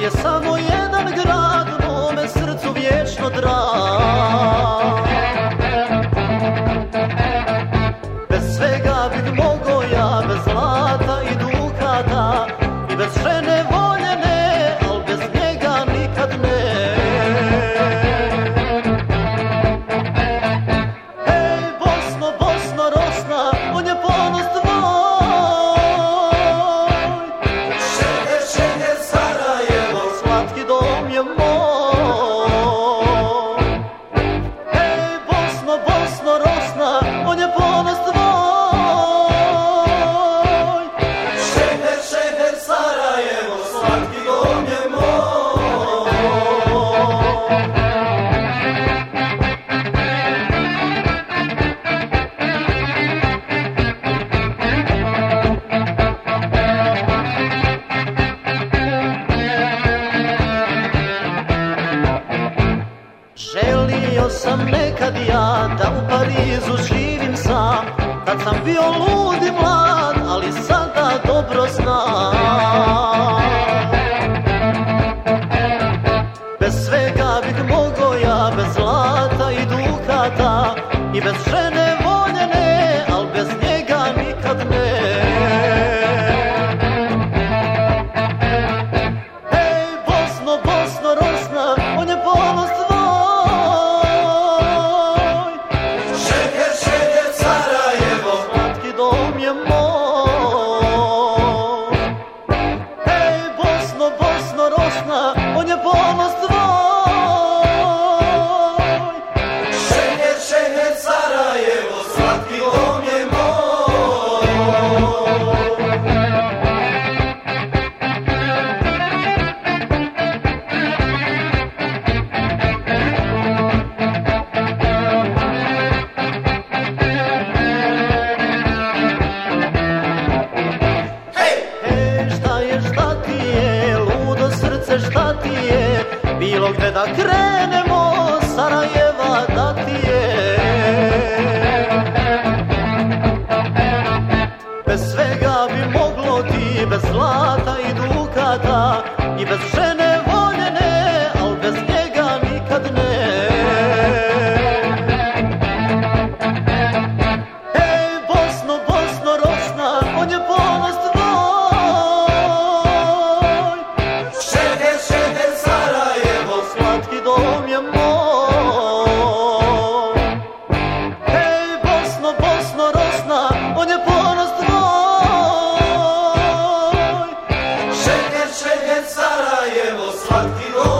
je samo jedan grad mome srcu vječno drag. Bez svega bih mogao ja, bez zlata i dukata i bez žene voljene, al bez njega nikad ne. Ej, Bosno, Bosno rosna, on je ponos tvoj. Šeher, šeher, Sarajevo, slatki dom je moj. Ej, Bosno, Bosno rosna, on je ponos tvoj. Šeher, šeher, Sarajevo, slatki dom je moj. Želio sam nekad ja da u Parizu živim sam, kad sam bio lud i mlad, ali sada dobro znam. Bez svega bih mogao ja, bez zlata i dukata i bez žene voljene, al bez njega nikad ne. Ej, Bosno, Bosno rosna, on je ponos tvoj. Šeher, šeher, Sarajevo, slatki dom je moj. Ej, Bosno, Bosno rosna, on je ponos tvoj. Šeher, šeher, Sarajevo, slatki dom je moj. Šta ti je, ludo srce, šta ti je, bilo gde da krenemo, Sarajeva da ti je. Bez svega bi moglo ti, bez zlata i dukata i bez žene voljene, al bez njega nikad ne. Ej, Bosno, Bosno rosna, on je ponos tvoj. Šeher, šeher, Sarajevo, slatki dom je moj. Ej, Bosno, Bosno rosna, on je ponos tvoj. Šeher, šeher, Sarajevo, slatki dom